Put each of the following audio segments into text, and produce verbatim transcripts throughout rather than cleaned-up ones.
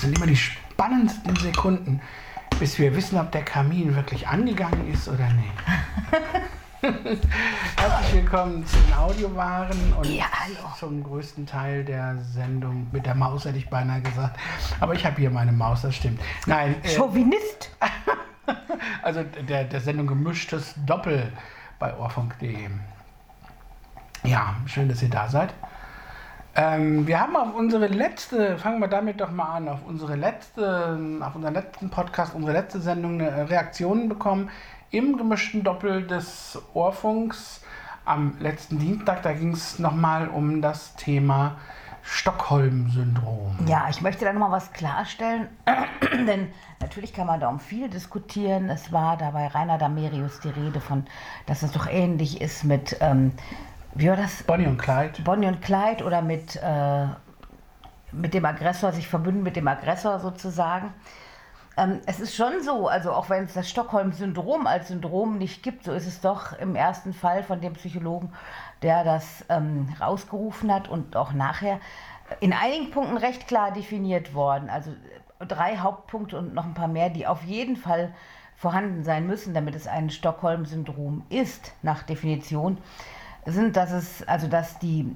sind immer die spannendsten Sekunden, bis wir wissen, ob der Kamin wirklich angegangen ist oder nicht. Herzlich willkommen zu den Audiowaren und ja, hallo. zum größten Teil der Sendung mit der Maus, hätte ich beinahe gesagt. Aber ich habe hier meine Maus, das stimmt. Nein. Äh, Chauvinist. Also der, der Sendung Gemischtes Doppel bei ohrfunk punkt de. Ja, schön, dass ihr da seid. Ähm, wir haben auf unsere letzte, fangen wir damit doch mal an, auf unsere letzte, auf unseren letzten Podcast, unsere letzte Sendung eine Reaktion bekommen im gemischten Doppel des Ohrfunks am letzten Dienstag. Da ging es nochmal um das Thema Stockholm-Syndrom. Ja, ich möchte da nochmal was klarstellen, denn natürlich kann man da um viel diskutieren. Es war da bei Rainer Damerius die Rede von, dass es doch ähnlich ist mit... Ähm, Wie war das? Bonnie und Clyde. Bonnie und Clyde oder mit, äh, mit dem Aggressor, sich verbünden mit dem Aggressor sozusagen. Ähm, es ist schon so, also auch wenn es das Stockholm-Syndrom als Syndrom nicht gibt, so ist es doch im ersten Fall von dem Psychologen, der das ähm, rausgerufen hat und auch nachher in einigen Punkten recht klar definiert worden. Also drei Hauptpunkte und noch ein paar mehr, die auf jeden Fall vorhanden sein müssen, damit es ein Stockholm-Syndrom ist, nach Definition. Sind, dass es, also dass die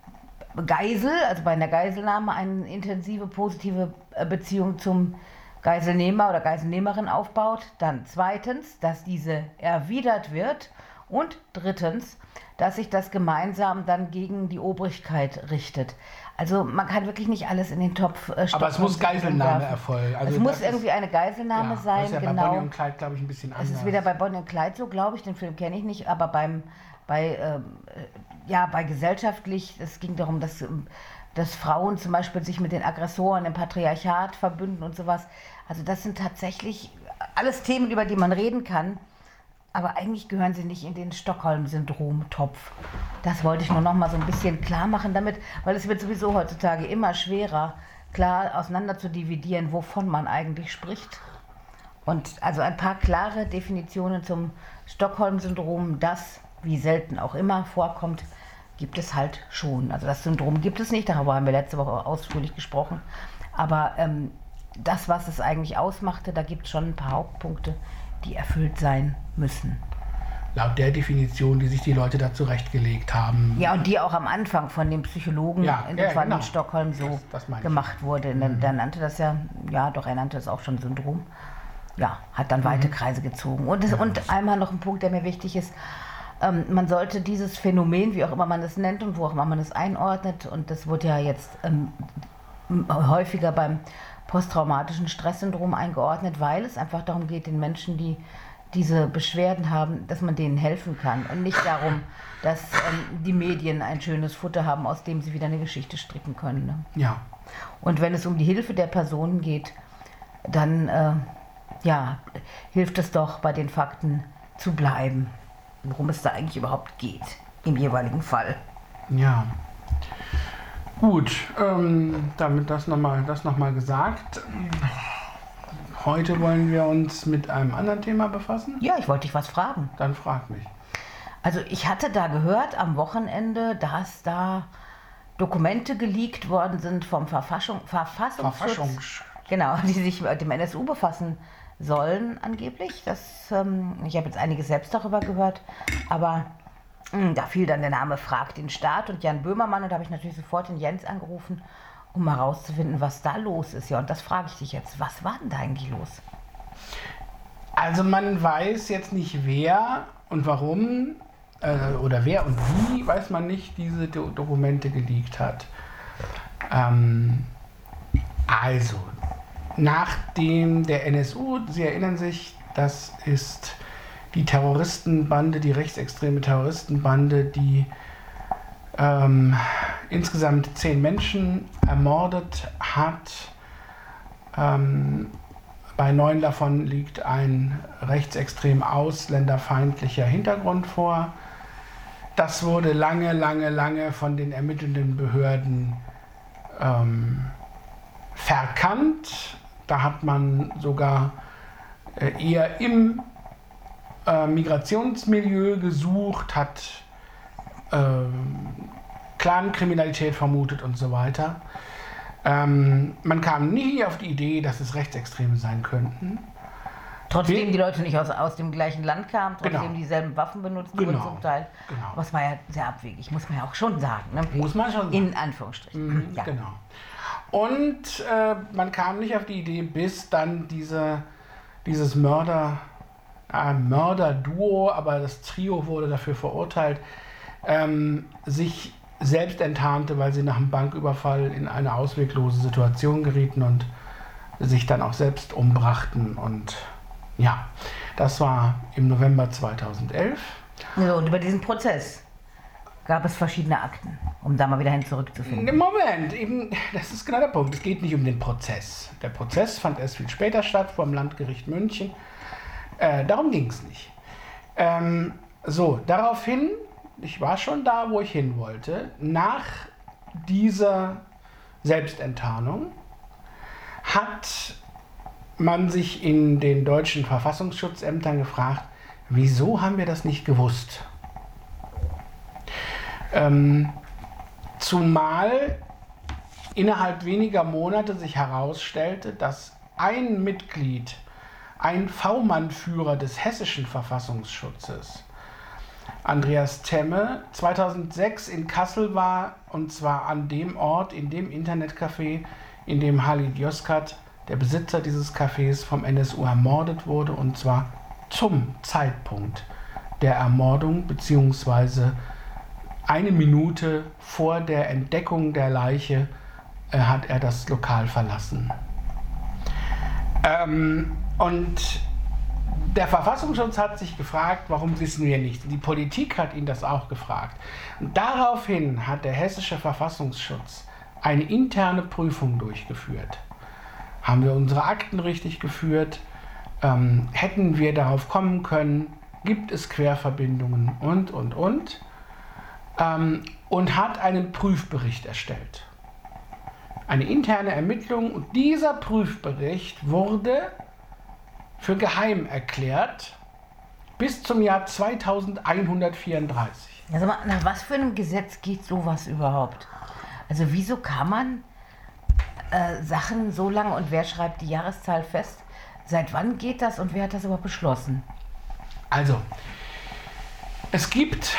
Geisel, also bei einer Geiselnahme eine intensive positive Beziehung zum Geiselnehmer oder Geiselnehmerin aufbaut. Dann zweitens, dass diese erwidert wird. Und drittens, dass sich das gemeinsam dann gegen die Obrigkeit richtet. Also man kann wirklich nicht alles in den Topf äh, Aber es muss Geiselnahme erfolgen. Also es muss irgendwie eine Geiselnahme ja, sein. Das ist ja genau. bei Bonnie und Clyde, glaube ich, ein bisschen anders. Es ist weder bei Bonnie und Clyde so, glaube ich, den Film kenne ich nicht, aber beim Bei, ähm, ja, bei gesellschaftlich, es ging darum, dass, dass Frauen zum Beispiel sich mit den Aggressoren im Patriarchat verbünden und sowas. Also das sind tatsächlich alles Themen, über die man reden kann, aber eigentlich gehören sie nicht in den Stockholm-Syndrom-Topf. Das wollte ich nur noch mal so ein bisschen klar machen damit, weil es wird sowieso heutzutage immer schwerer, klar auseinander zu dividieren, wovon man eigentlich spricht. Und also ein paar klare Definitionen zum Stockholm-Syndrom, das wie selten auch immer vorkommt, gibt es halt schon. Also das Syndrom gibt es nicht, darüber haben wir letzte Woche ausführlich gesprochen. Aber ähm, das, was es eigentlich ausmachte, da gibt es schon ein paar Hauptpunkte, die erfüllt sein müssen. Laut der Definition, die sich die Leute da zurechtgelegt haben. Ja, und die auch am Anfang von dem Psychologen ja, in, ja, genau. in Stockholm so das, das gemacht wurde. Mhm. Der nannte das ja, ja doch, er nannte das auch schon Syndrom. Ja, hat dann mhm. weite Kreise gezogen. Und, das, ja. und einmal noch ein Punkt, der mir wichtig ist. Ähm, man sollte dieses Phänomen, wie auch immer man es nennt und wo auch immer man es einordnet, und das wurde ja jetzt ähm, häufiger beim posttraumatischen Stresssyndrom eingeordnet, weil es einfach darum geht, den Menschen, die diese Beschwerden haben, dass man denen helfen kann und nicht darum, dass ähm, die Medien ein schönes Futter haben, aus dem sie wieder eine Geschichte stricken können. Ne? Ja. Und wenn es um die Hilfe der Personen geht, dann äh, ja, hilft es doch, bei den Fakten zu bleiben, worum es da eigentlich überhaupt geht, im jeweiligen Fall. Ja. Gut, ähm, damit das nochmal das noch mal gesagt. Heute wollen wir uns mit einem anderen Thema befassen. Ja, ich wollte dich was fragen. Dann frag mich. Also ich hatte da gehört am Wochenende, dass da Dokumente geleakt worden sind vom Verfassung, Verfassungsschutz. Verfassungsschutz. Genau, die sich mit dem N S U befassen sollen angeblich. Das, ähm, ich habe jetzt einiges selbst darüber gehört, aber mh, da fiel dann der Name Frag den Staat und Jan Böhmermann, und da habe ich natürlich sofort den Jens angerufen, um mal rauszufinden, was da los ist. Ja, und das frage ich dich jetzt. Was war denn da eigentlich los? Also man weiß jetzt nicht, wer und warum äh, oder wer und wie, weiß man nicht, diese Do- Dokumente geleakt hat. Ähm, also, nachdem der N S U, Sie erinnern sich, das ist die Terroristenbande, die rechtsextreme Terroristenbande, die ähm, insgesamt zehn Menschen ermordet hat. Ähm, bei neun davon liegt ein rechtsextrem ausländerfeindlicher Hintergrund vor. Das wurde lange, lange, lange von den ermittelnden Behörden ähm, verkannt. Da hat man sogar äh, eher im äh, Migrationsmilieu gesucht, hat äh, Clankriminalität vermutet und so weiter. Ähm, man kam nie auf die Idee, dass es Rechtsextreme sein könnten. Trotzdem Wir- die Leute nicht aus, aus dem gleichen Land kamen, trotzdem Genau. dieselben Waffen benutzt Genau. wurden zum Teil. Genau. Aber es war ja sehr abwegig, muss man ja auch schon sagen. Ne? Muss man schon sagen. In Anführungsstrichen. Mhm, ja. Genau. Und äh, man kam nicht auf die Idee, bis dann diese, dieses Mörder, äh, Mörder-Duo, aber das Trio wurde dafür verurteilt, ähm, sich selbst enttarnte, weil sie nach einem Banküberfall in eine ausweglose Situation gerieten und sich dann auch selbst umbrachten. Und ja, das war im November zweitausendelf. So, und über diesen Prozess gab es verschiedene Akten, um da mal wieder hin zurückzufinden. Moment, eben, das ist genau der Punkt. Es geht nicht um den Prozess. Der Prozess fand erst viel später statt, vor dem Landgericht München. Äh, darum ging es nicht. Ähm, so, daraufhin, ich war schon da, wo ich hin wollte, nach dieser Selbstenttarnung hat man sich in den deutschen Verfassungsschutzämtern gefragt, wieso haben wir das nicht gewusst? Ähm, zumal innerhalb weniger Monate sich herausstellte, dass ein Mitglied, ein V-Mann-Führer des hessischen Verfassungsschutzes, Andreas Temme, zweitausendsechs in Kassel war, und zwar an dem Ort, in dem Internetcafé, in dem Halid Yozgat, der Besitzer dieses Cafés, vom N S U ermordet wurde, und zwar zum Zeitpunkt der Ermordung beziehungsweise eine Minute vor der Entdeckung der Leiche äh, hat er das Lokal verlassen. Ähm, und der Verfassungsschutz hat sich gefragt, warum wissen wir nicht? Die Politik hat ihn das auch gefragt. Und daraufhin hat der hessische Verfassungsschutz eine interne Prüfung durchgeführt. Haben wir unsere Akten richtig geführt? Ähm, hätten wir darauf kommen können? Gibt es Querverbindungen? Und, und, und. Ähm, und hat einen Prüfbericht erstellt. Eine interne Ermittlung, und dieser Prüfbericht wurde für geheim erklärt bis zum Jahr zweitausendeinhundertvierunddreißig. Also mal, nach was für einem Gesetz geht sowas überhaupt? Also wieso kann man äh, Sachen so lange, und wer schreibt die Jahreszahl fest? Seit wann geht das und wer hat das überhaupt beschlossen? Also, es gibt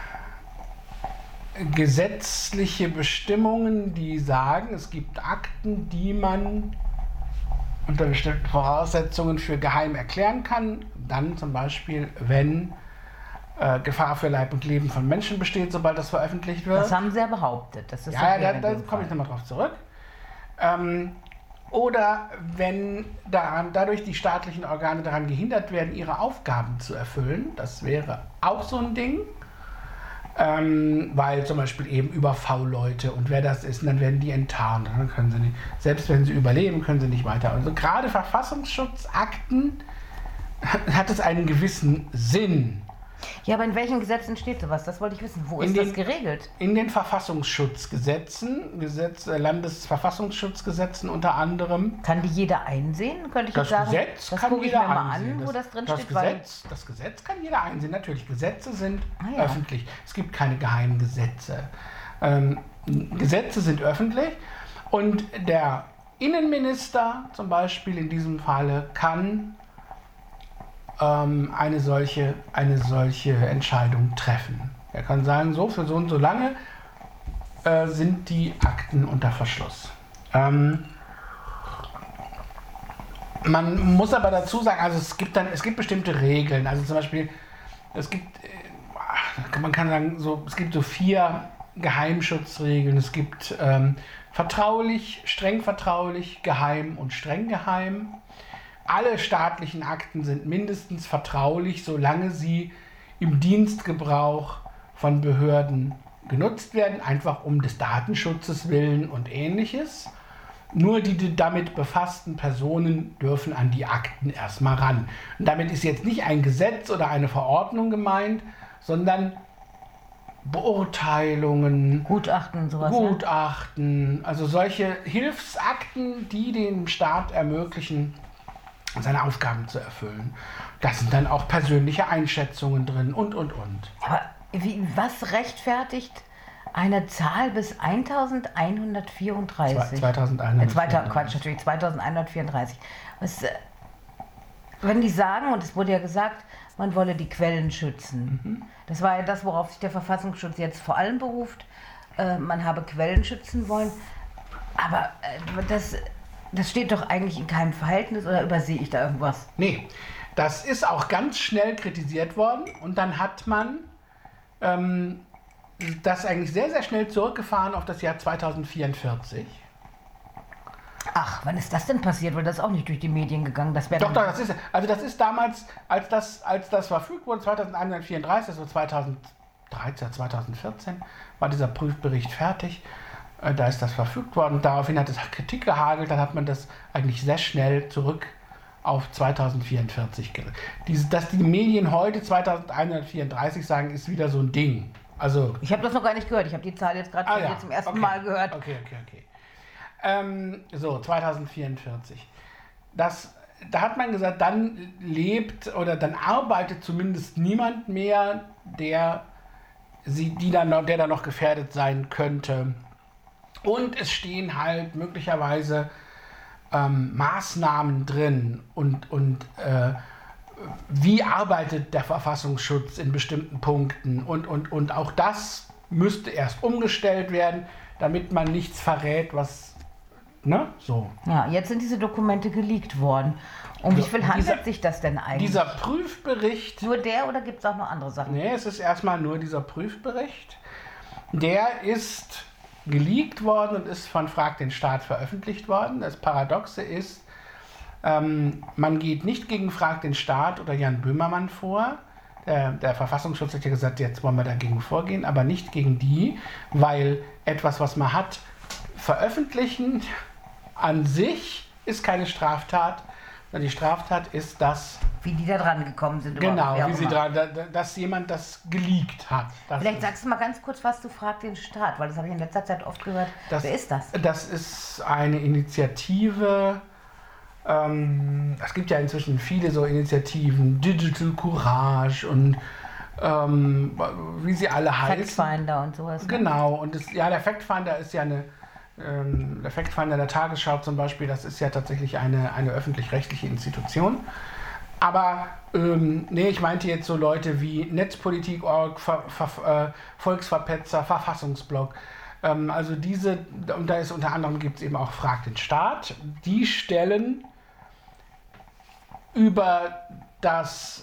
gesetzliche Bestimmungen, die sagen, es gibt Akten, die man unter bestimmten Voraussetzungen für geheim erklären kann. Dann zum Beispiel, wenn äh, Gefahr für Leib und Leben von Menschen besteht, sobald das veröffentlicht wird. Das haben sie ja behauptet. Das ist Ja, okay ja, in da, dem da komme ich Fall. nochmal drauf zurück. Ähm, oder wenn daran, dadurch die staatlichen Organe daran gehindert werden, ihre Aufgaben zu erfüllen. Das wäre auch so ein Ding. Ähm, weil zum Beispiel eben über V-Leute, und wer das ist, und dann werden die enttarnt. Dann können sie nicht, selbst wenn sie überleben, können sie nicht weiter. Also gerade Verfassungsschutzakten hat es einen gewissen Sinn. Ja, aber in welchen Gesetzen steht sowas? Das wollte ich wissen. Wo In ist den- das geregelt? In den Verfassungsschutzgesetzen, Gesetz, äh, Landesverfassungsschutzgesetzen unter anderem. Kann die jeder einsehen? Könnte ich Das jetzt sagen, Gesetz das kann gucke ich jeder mir mal einsehen. an, wo das drin das steht, weil Gesetz, das Gesetz kann jeder einsehen, natürlich. Gesetze sind Ah, ja. öffentlich. Es gibt keine geheimen Gesetze. Ähm, Gesetze sind öffentlich, und der Innenminister zum Beispiel in diesem Falle kann ähm, eine, solche, eine solche Entscheidung treffen. Er kann sagen, so für so und so lange äh, sind die Akten unter Verschluss. Ähm, Man muss aber dazu sagen, also es gibt dann, es gibt bestimmte Regeln. Also zum Beispiel, es gibt, äh, man kann sagen, so, es gibt so vier Geheimschutzregeln. Es gibt ähm, vertraulich, streng vertraulich, geheim und streng geheim. Alle staatlichen Akten sind mindestens vertraulich, solange sie im Dienstgebrauch von Behörden genutzt werden, einfach um des Datenschutzes willen und ähnliches. Nur die damit befassten Personen dürfen an die Akten erstmal ran. Und damit ist jetzt nicht ein Gesetz oder eine Verordnung gemeint, sondern Beurteilungen, Gutachten und sowas. Gutachten, also solche Hilfsakten, die dem Staat ermöglichen, seine Aufgaben zu erfüllen. Da sind dann auch persönliche Einschätzungen drin und, und, und. Ja. Aber wie, was rechtfertigt eine Zahl bis eintausendeinhundertvierunddreißig. zweitausendeinhundertvierunddreißig. Äh, zweitausend, Quatsch, natürlich, zweitausendeinhundertvierunddreißig. Was, äh, wenn die sagen, und es wurde ja gesagt, man wolle die Quellen schützen. Mhm. Das war ja das, worauf sich der Verfassungsschutz jetzt vor allem beruft. Äh, man habe Quellen schützen wollen. Aber äh, das, das steht doch eigentlich in keinem Verhältnis, oder übersehe ich da irgendwas? Nee, das ist auch ganz schnell kritisiert worden und dann hat man ähm, das eigentlich sehr, sehr schnell zurückgefahren auf das Jahr zweitausendvierundvierzig. Ach, wann ist das denn passiert? Weil das ist auch nicht durch die Medien gegangen. Das doch, doch, das ist, also das ist damals, als das, als das verfügt wurde, zweitausendeinhundertvierunddreißig, also zweitausenddreizehn, zweitausendvierzehn, war dieser Prüfbericht fertig. Äh, da ist das verfügt worden. Daraufhin hat es Kritik gehagelt. Dann hat man das eigentlich sehr schnell zurück auf zweitausendvierundvierzig gerückt. Diese, dass die Medien heute zweitausendeinhundertvierunddreißig sagen, ist wieder so ein Ding. Also, ich habe das noch gar nicht gehört. Ich habe die Zahl jetzt gerade ah, ja. zum ersten okay. Mal gehört. Okay, okay, okay. Ähm, so, zweitausendvierundvierzig. Das, da hat man gesagt, dann lebt oder dann arbeitet zumindest niemand mehr, der, sie, die dann noch, der da noch gefährdet sein könnte. Und es stehen halt möglicherweise ähm, Maßnahmen drin und, und äh, wie arbeitet der Verfassungsschutz in bestimmten Punkten. Und, und, und auch das müsste erst umgestellt werden, damit man nichts verrät, was... Ne? So. Ja, jetzt sind diese Dokumente geleakt worden. Um wie viel handelt dieser, sich das denn eigentlich? Dieser Prüfbericht... Nur der oder gibt es auch noch andere Sachen? Nee, es ist erstmal nur dieser Prüfbericht. Der ist geleakt worden und ist von Frag den Staat veröffentlicht worden. Das Paradoxe ist, ähm, man geht nicht gegen Frag den Staat oder Jan Böhmermann vor. Der, der Verfassungsschutz hat ja gesagt, jetzt wollen wir dagegen vorgehen, aber nicht gegen die, weil etwas, was man hat, veröffentlichen an sich ist keine Straftat, sondern die Straftat ist das... Wie die da dran gekommen sind. Genau, wie sie dran, dass jemand das geleakt hat. Das Vielleicht sagst du mal ganz kurz, was du Frag den Staat, weil das habe ich in letzter Zeit oft gehört. Das, Wer ist das? Das ist eine Initiative, ähm, es gibt ja inzwischen viele so Initiativen, Digital Courage und ähm, wie sie alle heißen. Factfinder und sowas. Ne? Genau, und das, ja, der Factfinder ist ja eine... Der Factfinder der Tagesschau zum Beispiel, das ist ja tatsächlich eine, eine öffentlich-rechtliche Institution. Aber ähm, nee, ich meinte jetzt so Leute wie Netzpolitik Punkt org, Ver, Ver, äh, Volksverpetzer, Verfassungsblog. Ähm, also diese, und da ist unter anderem gibt es eben auch Frag den Staat. Die stellen über das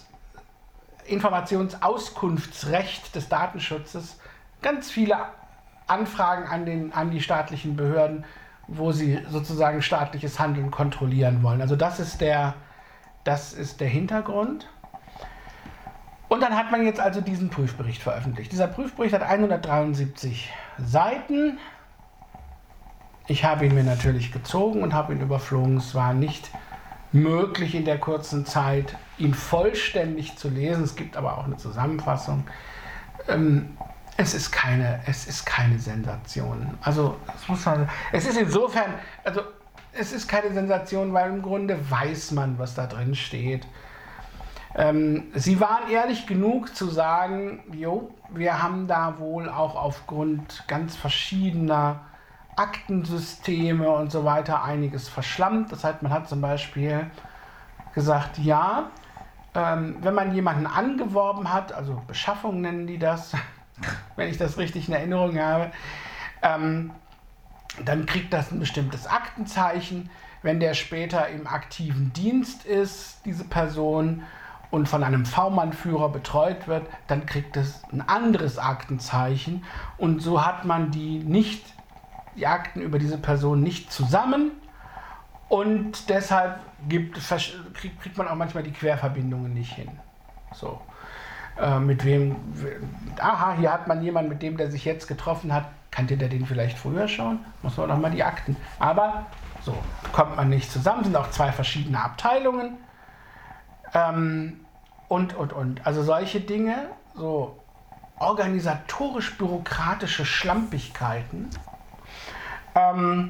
Informationsauskunftsrecht des Datenschutzes ganz viele Anfragen an, den, an die staatlichen Behörden, wo sie sozusagen staatliches Handeln kontrollieren wollen. Also das ist der, das ist der Hintergrund. Und dann hat man jetzt also diesen Prüfbericht veröffentlicht. Dieser Prüfbericht hat hundertdreiundsiebzig Seiten. Ich habe ihn mir natürlich gezogen und habe ihn überflogen. Es war nicht möglich in der kurzen Zeit, ihn vollständig zu lesen. Es gibt aber auch eine Zusammenfassung. Ähm, Es ist keine, es ist keine Sensation. Also, das muss man, es ist insofern, also, es ist keine Sensation, weil im Grunde weiß man, was da drin steht. Ähm, sie waren ehrlich genug zu sagen, jo, wir haben da wohl auch aufgrund ganz verschiedener Aktensysteme und so weiter einiges verschlammt. Das heißt, man hat zum Beispiel gesagt, ja, ähm, wenn man jemanden angeworben hat, also Beschaffung nennen die das, wenn ich das richtig in Erinnerung habe, ähm, dann kriegt das ein bestimmtes Aktenzeichen. Wenn der später im aktiven Dienst ist, diese Person, und von einem V-Mann-Führer betreut wird, dann kriegt es ein anderes Aktenzeichen. Und so hat man die, nicht, die Akten über diese Person nicht zusammen. Und deshalb gibt, kriegt, kriegt man auch manchmal die Querverbindungen nicht hin. So. Mit wem, aha, hier hat man jemanden, mit dem der sich jetzt getroffen hat, kannte der den vielleicht früher schon? Muss man noch mal die Akten. Aber so kommt man nicht zusammen, sind auch zwei verschiedene Abteilungen. Ähm, und, und, und. Also solche Dinge, so organisatorisch-bürokratische Schlampigkeiten. Ähm,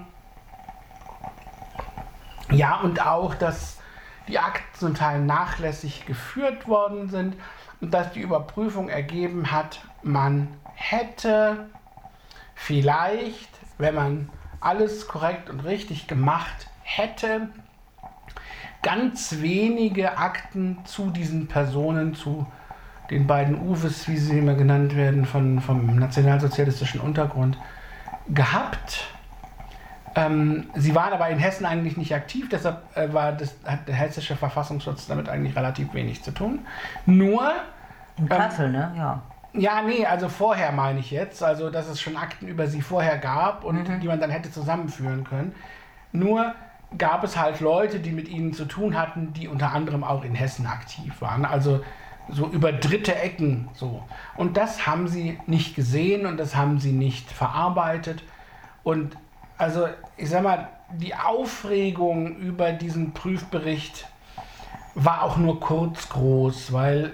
ja, und auch, dass die Akten zum Teil nachlässig geführt worden sind. Und dass die Überprüfung ergeben hat, man hätte vielleicht, wenn man alles korrekt und richtig gemacht hätte, ganz wenige Akten zu diesen Personen, zu den beiden Uwes, wie sie immer genannt werden, von, vom nationalsozialistischen Untergrund, gehabt. Ähm, sie waren aber in Hessen eigentlich nicht aktiv, deshalb äh, war das, hat der hessische Verfassungsschutz damit eigentlich relativ wenig zu tun. Nur... In Kassel, ähm, ne? Ja. Ja, nee, also vorher meine ich jetzt, also dass es schon Akten über sie vorher gab und mhm. die man dann hätte zusammenführen können. Nur gab es halt Leute, die mit ihnen zu tun hatten, die unter anderem auch in Hessen aktiv waren, also so über dritte Ecken so. Und das haben sie nicht gesehen und das haben sie nicht verarbeitet. Und also ich sag mal, die Aufregung über diesen Prüfbericht war auch nur kurz groß, weil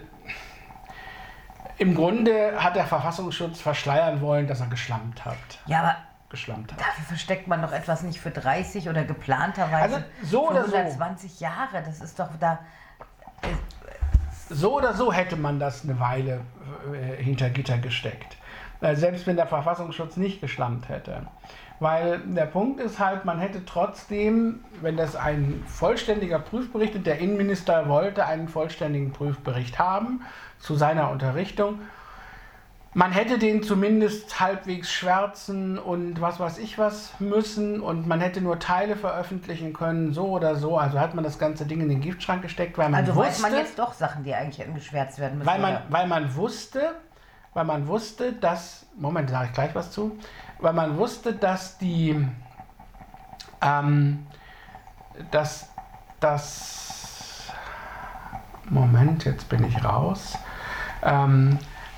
im Grunde hat der Verfassungsschutz verschleiern wollen, dass er geschlampt hat. Ja, aber geschlampt hat. Dafür versteckt man doch etwas nicht für dreißig oder geplanterweise also so für oder hundertzwanzig so. Jahre. Das ist doch da... So oder so hätte man das eine Weile äh, hinter Gitter gesteckt. Äh, selbst wenn der Verfassungsschutz nicht geschlampt hätte. Weil der Punkt ist halt, man hätte trotzdem, wenn das ein vollständiger Prüfbericht, und der Innenminister wollte einen vollständigen Prüfbericht haben zu seiner Unterrichtung, man hätte den zumindest halbwegs schwärzen und was weiß ich was müssen und man hätte nur Teile veröffentlichen können, so oder so. Also hat man das ganze Ding in den Giftschrank gesteckt, weil man also wusste... Also weiß man jetzt doch Sachen, die eigentlich hätten geschwärzt werden müssen. Weil man, weil man wusste, weil man wusste, dass... Moment, sage ich gleich was zu. Weil man wusste, dass die... Ähm, dass das... Moment, jetzt bin ich raus. Ähm...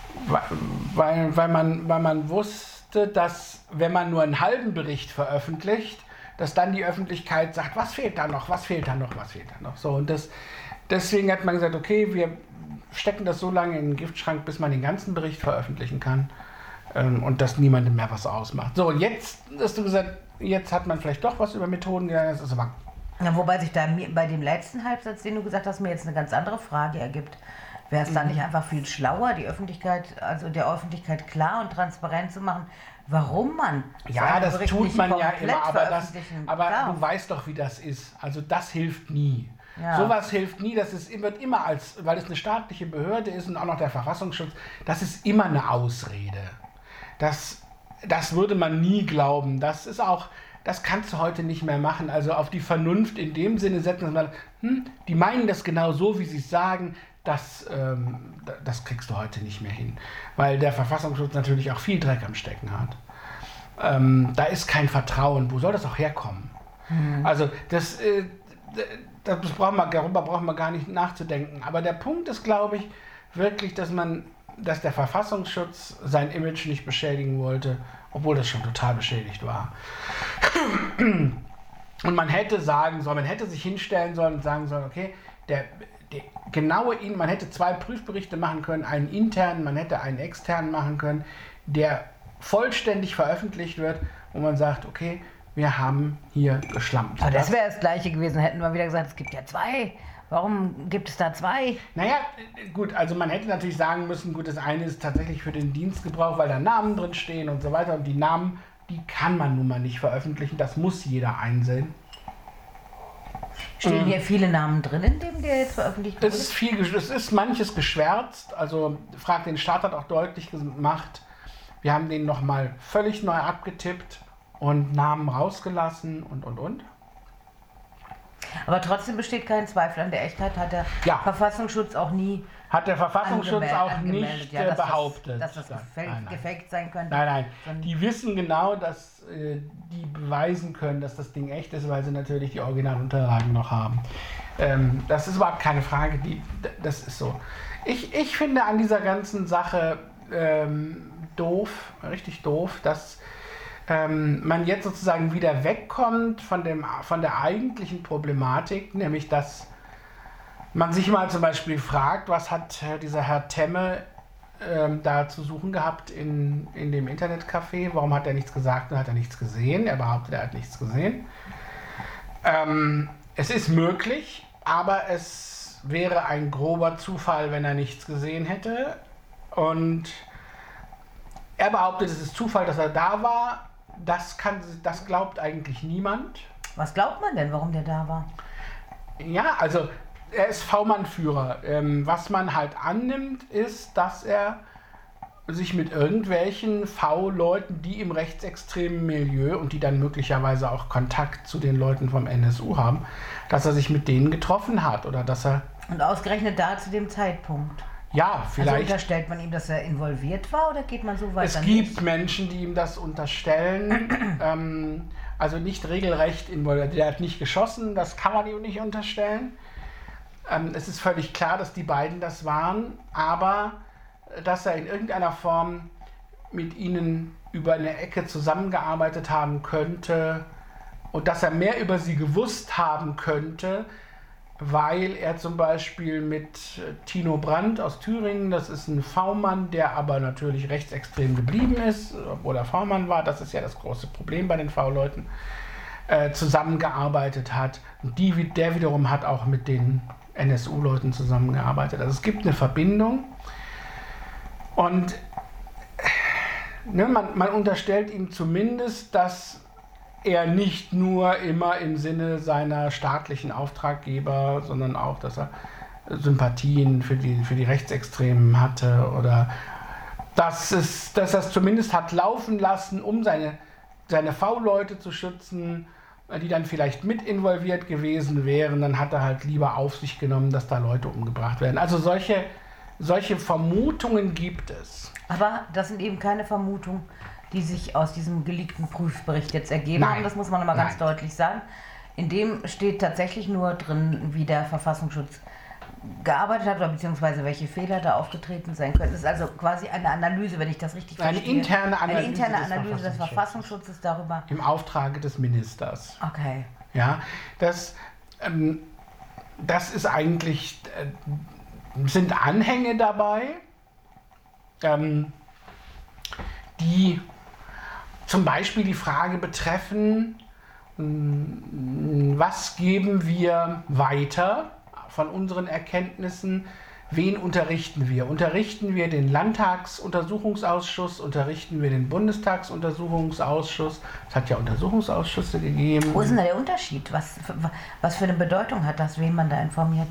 Weil, weil, man, weil man wusste, dass wenn man nur einen halben Bericht veröffentlicht, dass dann die Öffentlichkeit sagt, was fehlt da noch, was fehlt da noch, was fehlt da noch. So, und das, deswegen hat man gesagt, okay, wir stecken das so lange in den Giftschrank, bis man den ganzen Bericht veröffentlichen kann ähm, und dass niemandem mehr was ausmacht. So, jetzt hast du gesagt, jetzt hat man vielleicht doch was über Methoden gelernt, das ist aber... Ja, wobei sich da bei dem letzten Halbsatz, den du gesagt hast, mir jetzt eine ganz andere Frage ergibt. Wäre es dann nicht einfach viel schlauer, die Öffentlichkeit, also der Öffentlichkeit klar und transparent zu machen, warum man ja, das Bericht tut man ja immer, aber, das, aber darf. Du weißt doch, wie das ist. Also das hilft nie. Ja. Sowas hilft nie, das ist, wird immer als, weil es eine staatliche Behörde ist und auch noch der Verfassungsschutz, das ist immer eine Ausrede. Das, das würde man nie glauben. Das ist auch, das kannst du heute nicht mehr machen. Also auf die Vernunft in dem Sinne setzen, dass man, hm, die meinen das genau so, wie sie es sagen. Das, ähm, das kriegst du heute nicht mehr hin, weil der Verfassungsschutz natürlich auch viel Dreck am Stecken hat. Ähm, da ist kein Vertrauen. Wo soll das auch herkommen? Mhm. Also das, äh, das brauchen wir, darüber brauchen wir gar nicht nachzudenken. Aber der Punkt ist, glaube ich, wirklich, dass man, dass der Verfassungsschutz sein Image nicht beschädigen wollte, obwohl das schon total beschädigt war. Und man hätte sagen sollen, man hätte sich hinstellen sollen und sagen sollen, okay, der genaue, man hätte zwei Prüfberichte machen können, einen internen, man hätte einen externen machen können, der vollständig veröffentlicht wird, wo man sagt, okay, wir haben hier geschlampt. Aber das wäre das Gleiche gewesen, hätten wir wieder gesagt, es gibt ja zwei. Warum gibt es da zwei? Naja, gut, also man hätte natürlich sagen müssen, gut, das eine ist tatsächlich für den Dienstgebrauch, weil da Namen drin stehen und so weiter. Und die Namen, die kann man nun mal nicht veröffentlichen, das muss jeder einsehen. Stehen hier viele Namen drin, in dem der jetzt veröffentlicht wurde? Es ist, viel, es ist manches geschwärzt. Also Frag den Staat hat auch deutlich gemacht, wir haben den nochmal völlig neu abgetippt und Namen rausgelassen und, und, und. Aber trotzdem besteht kein Zweifel an der Echtheit, hat der ja. Verfassungsschutz auch nie Hat der Verfassungsschutz auch nicht ja, dass behauptet. Das, dass das gefaked sein könnte. Nein, nein. Die wissen genau, dass äh, die beweisen können, dass das Ding echt ist, weil sie natürlich die Originalunterlagen noch haben. Ähm, das ist überhaupt keine Frage. Die, das ist so. Ich, ich finde an dieser ganzen Sache ähm, doof, richtig doof, dass ähm, man jetzt sozusagen wieder wegkommt von, dem, von der eigentlichen Problematik, nämlich dass man sich mal zum Beispiel fragt, was hat dieser Herr Temme ähm, da zu suchen gehabt in, in dem Internetcafé? Warum hat er nichts gesagt und hat er nichts gesehen? Er behauptet, er hat nichts gesehen. Ähm, es ist möglich, aber es wäre ein grober Zufall, wenn er nichts gesehen hätte. Und er behauptet, es ist Zufall, dass er da war. Das, kann, das glaubt eigentlich niemand. Was glaubt man denn, warum der da war? Ja, also er ist V-Mann-Führer. Ähm, was man halt annimmt, ist, dass er sich mit irgendwelchen V-Leuten, die im rechtsextremen Milieu und die dann möglicherweise auch Kontakt zu den Leuten vom N S U haben, dass er sich mit denen getroffen hat oder dass er... Und ausgerechnet da zu dem Zeitpunkt? Ja, vielleicht... Also unterstellt man ihm, dass er involviert war oder geht man so weit? Es gibt nicht? Menschen, die ihm das unterstellen, ähm, also nicht regelrecht involviert. Der hat nicht geschossen, das kann man ihm nicht unterstellen. Ähm, es ist völlig klar, dass die beiden das waren, aber dass er in irgendeiner Form mit ihnen über eine Ecke zusammengearbeitet haben könnte und dass er mehr über sie gewusst haben könnte, weil er zum Beispiel mit Tino Brandt aus Thüringen, das ist ein V-Mann, der aber natürlich rechtsextrem geblieben ist, obwohl er V-Mann war, das ist ja das große Problem bei den V-Leuten, äh, zusammengearbeitet hat. Und die, der wiederum hat auch mit den N S U-Leuten zusammengearbeitet. Also es gibt eine Verbindung. Und ne, man, man unterstellt ihm zumindest, dass er nicht nur immer im Sinne seiner staatlichen Auftraggeber, sondern auch, dass er Sympathien für die, für die Rechtsextremen hatte oder dass, es, dass er es zumindest hat laufen lassen, um seine, seine V-Leute zu schützen, die dann vielleicht mit involviert gewesen wären. Dann hat er halt lieber auf sich genommen, dass da Leute umgebracht werden. Also solche Solche Vermutungen gibt es. Aber das sind eben keine Vermutungen, die sich aus diesem geleakten Prüfbericht jetzt ergeben Nein. haben. Das muss man nochmal ganz Nein. deutlich sagen. In dem steht tatsächlich nur drin, wie der Verfassungsschutz gearbeitet hat oder beziehungsweise welche Fehler da aufgetreten sein könnten. Das ist also quasi eine Analyse, wenn ich das richtig Eine verstehe. interne Analyse, eine interne des Analyse des Verfassungsschutzes darüber. Im Auftrage des Ministers. Okay. Ja, das, ähm, das ist eigentlich... Äh, sind Anhänge dabei, ähm, die zum Beispiel die Frage betreffen, was geben wir weiter von unseren Erkenntnissen, wen unterrichten wir? Unterrichten wir den Landtagsuntersuchungsausschuss, unterrichten wir den Bundestagsuntersuchungsausschuss? Es hat ja Untersuchungsausschüsse gegeben. Wo ist denn da der Unterschied? Was, was für eine Bedeutung hat das, wen man da informiert?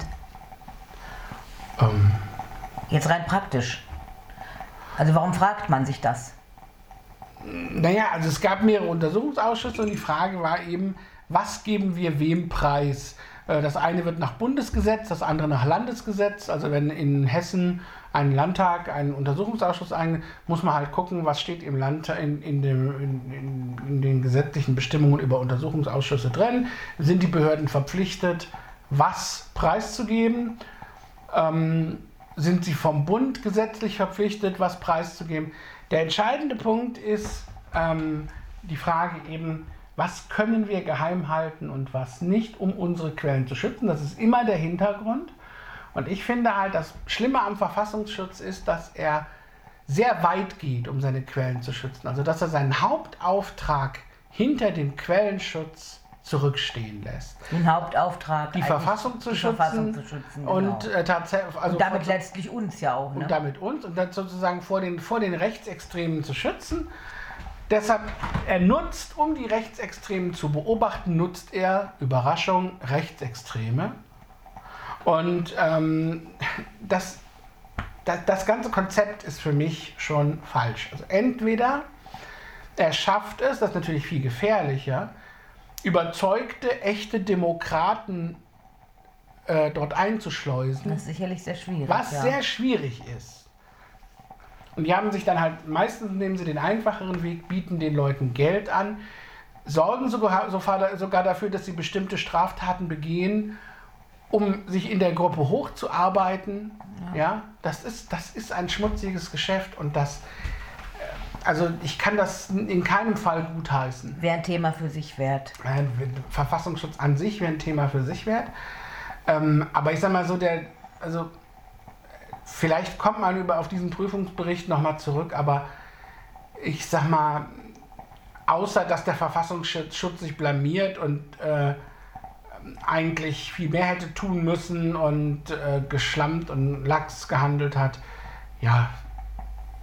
Ähm, Jetzt rein praktisch. Also warum fragt man sich das? Naja, also es gab mehrere Untersuchungsausschüsse und die Frage war eben, was geben wir wem preis? Das eine wird nach Bundesgesetz, das andere nach Landesgesetz. Also wenn in Hessen ein Landtag einen Untersuchungsausschuss ein, muss man halt gucken, was steht im Land in, in, dem, in, in den gesetzlichen Bestimmungen über Untersuchungsausschüsse drin. Sind die Behörden verpflichtet, was preiszugeben? Ähm, sind sie vom Bund gesetzlich verpflichtet, was preiszugeben? Der entscheidende Punkt ist ähm, die Frage eben, was können wir geheim halten und was nicht, um unsere Quellen zu schützen. Das ist immer der Hintergrund. Und ich finde halt, das Schlimme am Verfassungsschutz ist, dass er sehr weit geht, um seine Quellen zu schützen. Also dass er seinen Hauptauftrag hinter dem Quellenschutz zurückstehen lässt. Den Hauptauftrag, die Verfassung zu die schützen, Verfassung zu schützen, genau. und äh, tatsächlich, also und damit vor, letztlich uns ja auch. Ne? Und damit uns und dann sozusagen vor den, vor den Rechtsextremen zu schützen. Deshalb, er nutzt, um die Rechtsextremen zu beobachten, nutzt er, Überraschung, Rechtsextreme. Und ähm, das, das, das ganze Konzept ist für mich schon falsch. Also entweder er schafft es, das ist natürlich viel gefährlicher, überzeugte, echte Demokraten äh, dort einzuschleusen. Das ist sicherlich sehr schwierig. Was ja. sehr schwierig ist. Und die haben sich dann halt, meistens nehmen sie den einfacheren Weg, bieten den Leuten Geld an, sorgen sogar, sogar dafür, dass sie bestimmte Straftaten begehen, um sich in der Gruppe hochzuarbeiten. Ja. Ja, das ist, das ist ein schmutziges Geschäft und das... Also ich kann das in keinem Fall gutheißen. Wäre ein Thema für sich wert. Verfassungsschutz an sich wäre ein Thema für sich wert. Ähm, aber ich sag mal so, der, also vielleicht kommt man über auf diesen Prüfungsbericht nochmal zurück, aber ich sag mal, außer dass der Verfassungsschutz sich blamiert und äh, eigentlich viel mehr hätte tun müssen und äh, geschlampt und lax gehandelt hat, ja,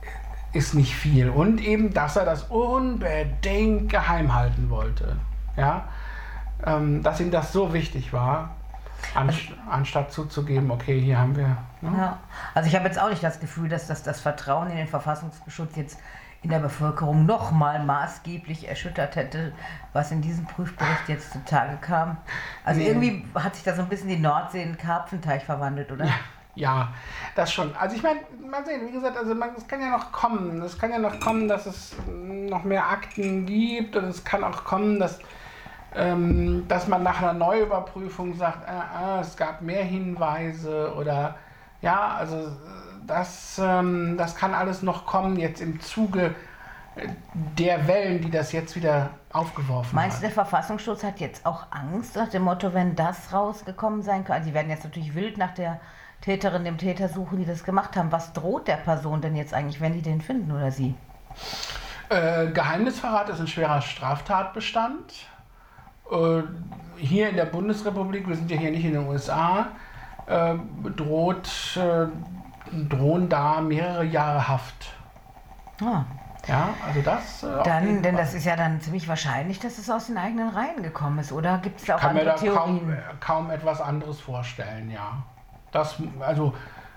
ist nicht viel. Und eben, dass er das unbedingt geheim halten wollte. Ja? Ähm, dass ihm das so wichtig war, anst- anstatt zuzugeben, okay, hier haben wir... Ne? Ja. Also ich habe jetzt auch nicht das Gefühl, dass das, das Vertrauen in den Verfassungsschutz jetzt in der Bevölkerung noch mal maßgeblich erschüttert hätte, was in diesem Prüfbericht jetzt zutage kam. Also Nee. irgendwie hat sich da so ein bisschen die Nordsee in Karpfenteich verwandelt, oder? Ja, ja, das schon. Also ich meine, mal sehen, wie gesagt, also man, es kann ja noch kommen. Es kann ja noch kommen, dass es noch mehr Akten gibt und es kann auch kommen, dass, ähm, dass man nach einer Neuüberprüfung sagt, äh, äh, es gab mehr Hinweise oder ja, also das, ähm, das kann alles noch kommen jetzt im Zuge der Wellen, die das jetzt wieder aufgeworfen Meinst du, hat. der Verfassungsschutz hat jetzt auch Angst nach dem Motto, wenn das rausgekommen sein kann? Also die werden jetzt natürlich wild nach der Täterin, dem Täter suchen, die das gemacht haben. Was droht der Person denn jetzt eigentlich, wenn die den finden oder sie? Äh, Geheimnisverrat ist ein schwerer Straftatbestand. Äh, hier in der Bundesrepublik, wir sind ja hier nicht in den U S A, äh, droht, äh, drohen da mehrere Jahre Haft. Ah. Ja, also das. Äh, auf Dann, jeden denn Fall. das ist ja dann ziemlich wahrscheinlich, dass es aus den eigenen Reihen gekommen ist, oder? Gibt es da auch kann mir andere da Theorien? kaum, äh, kaum etwas anderes vorstellen, ja. Das, also,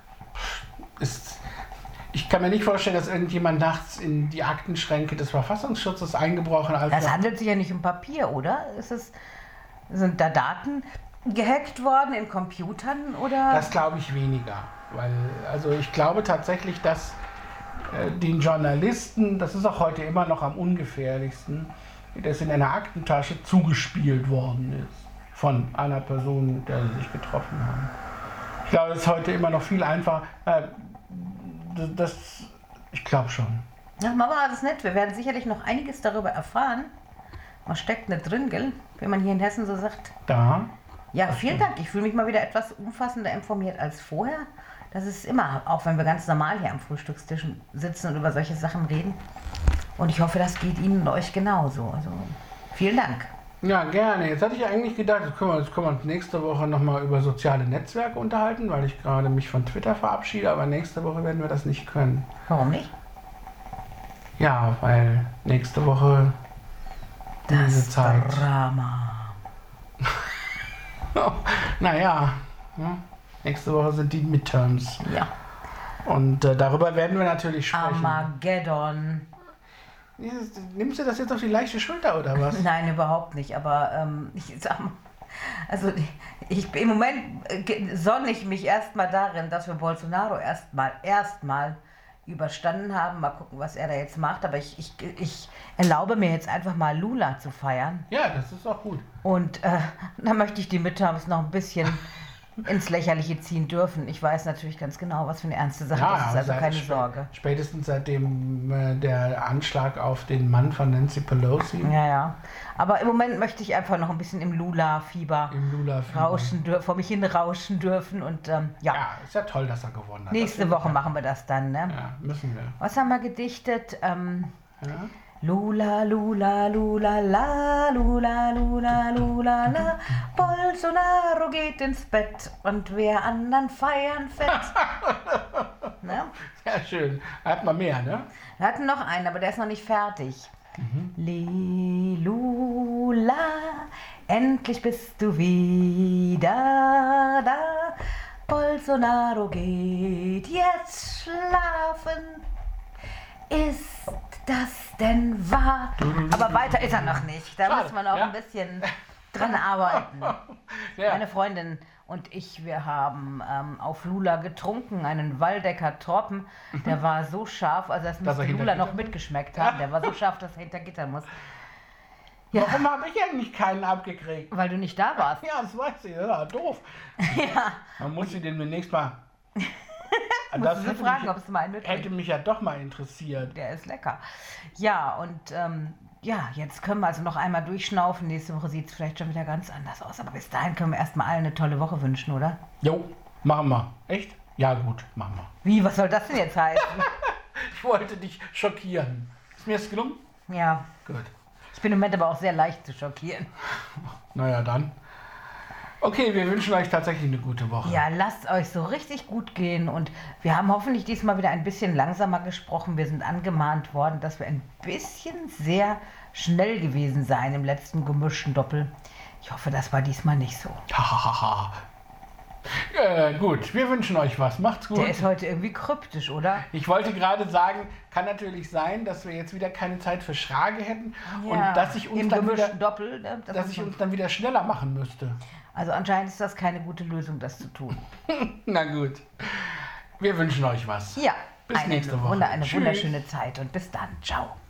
ist, ich kann mir nicht vorstellen, dass irgendjemand nachts in die Aktenschränke des Verfassungsschutzes eingebrochen hat. Das handelt sich ja nicht um Papier, oder? Ist es, sind da Daten gehackt worden in Computern, oder? Das glaube ich weniger, weil also ich glaube tatsächlich, dass äh, den Journalisten, das ist auch heute immer noch am ungefährlichsten, dass in einer Aktentasche zugespielt worden ist von einer Person, mit der sie sich getroffen haben. Ich glaube, das ist heute immer noch viel einfacher. Äh, das, das, ich glaube schon. Ja, Mama, das ist nett. Wir werden sicherlich noch einiges darüber erfahren. Man steckt nicht drin, gell? Wie man hier in Hessen so sagt. Da. Ja, vielen Dank. Ich fühle mich mal wieder etwas umfassender informiert als vorher. Das ist immer, auch wenn wir ganz normal hier am Frühstückstisch sitzen und über solche Sachen reden. Und ich hoffe, das geht Ihnen und euch genauso. Also, vielen Dank. Ja, gerne. Jetzt hatte ich eigentlich gedacht, jetzt können wir, jetzt können wir uns nächste Woche nochmal über soziale Netzwerke unterhalten, weil ich gerade mich von Twitter verabschiede, aber nächste Woche werden wir das nicht können. Warum nicht? Ja, weil nächste Woche diese Das Zeit. Drama. Naja, hm, nächste Woche sind die Midterms. Ja. Und äh, darüber werden wir natürlich sprechen. Armageddon. Nimmst du das jetzt auf die leichte Schulter oder was? Nein, überhaupt nicht. Aber ähm, ich sag mal, also ich, im Moment äh, sonne ich mich erstmal darin, dass wir Bolsonaro erstmal erstmal überstanden haben. Mal gucken, was er da jetzt macht. Aber ich, ich, ich erlaube mir jetzt einfach mal Lula zu feiern. Ja, das ist auch gut. Und äh, da möchte ich die Midterms noch ein bisschen ins Lächerliche ziehen dürfen. Ich weiß natürlich ganz genau, was für eine ernste Sache das ist, also seit- keine spä- Sorge. Spätestens seitdem äh, der Anschlag auf den Mann von Nancy Pelosi Ja, ja. Aber im Moment möchte ich einfach noch ein bisschen im Lula-Fieber im Lula rauschen dür- vor mich hin rauschen dürfen. Und ähm, ja, Ja, ist ja toll, dass er gewonnen hat. nächste Das Woche finde ich machen wir das dann. Ne? ja. Ja, müssen wir. Was haben wir gedichtet? Ähm, Ja? Lula, Lula, Lula, la, Lula, Lula, Lula, la. Bolsonaro geht ins Bett und wir anderen feiern fett. Ne? Sehr schön. Hat man mehr, ne? Wir hatten noch einen, aber der ist noch nicht fertig. Lilula, endlich bist du wieder da. Bolsonaro geht jetzt schlafen. Ist das denn wahr? Aber weiter ist er noch nicht. Da Schade, müssen wir noch ja. ein bisschen dran arbeiten. Ja. Meine Freundin und ich, wir haben ähm, auf Lula getrunken, einen Waldecker Tropfen. Der war so scharf, also das Dass er müsste hinter Lula noch Gittern- mitgeschmeckt haben. Der war so scharf, dass er hinter Gittern muss. Ja, Warum habe ich eigentlich keinen abgekriegt? weil du nicht da warst. Ja, das weiß ich. Das war doof. Ja, Man muss sie den demnächst mal... musst du sie hätte fragen, mich, ob es mal einen hätte mitbringt. mich ja doch mal interessiert. Der ist lecker. Ja, und ähm, ja, jetzt können wir also noch einmal durchschnaufen. Nächste Woche sieht es vielleicht schon wieder ganz anders aus. Aber bis dahin können wir erstmal allen eine tolle Woche wünschen, oder? Jo, machen wir. Echt? Ja gut, machen wir. Wie, was soll das denn jetzt heißen? Ich wollte dich schockieren. Ist mir das gelungen? Ja, Gut. ich bin im Moment aber auch sehr leicht zu schockieren. Naja, dann. Okay, wir wünschen euch tatsächlich eine gute Woche. Ja, lasst euch so richtig gut gehen und wir haben hoffentlich diesmal wieder ein bisschen langsamer gesprochen. Wir sind angemahnt worden, dass wir ein bisschen sehr schnell gewesen seien im letzten gemischten Doppel. Ich hoffe, das war diesmal nicht so. Hahaha. äh, gut, wir wünschen euch was. Macht's gut. Der ist heute irgendwie kryptisch, oder? Ich wollte gerade sagen, kann natürlich sein, dass wir jetzt wieder keine Zeit für Schrage hätten Ja, und dass ich uns, im dann wieder, gemischten Doppel. Ne? Das dass muss ich man- uns dann wieder schneller machen müsste. Also anscheinend ist das keine gute Lösung, das zu tun. Na gut. Wir wünschen euch was. Ja, Bis eine, nächste Woche. Wunder, eine Tschüss. wunderschöne Zeit und bis dann. Ciao.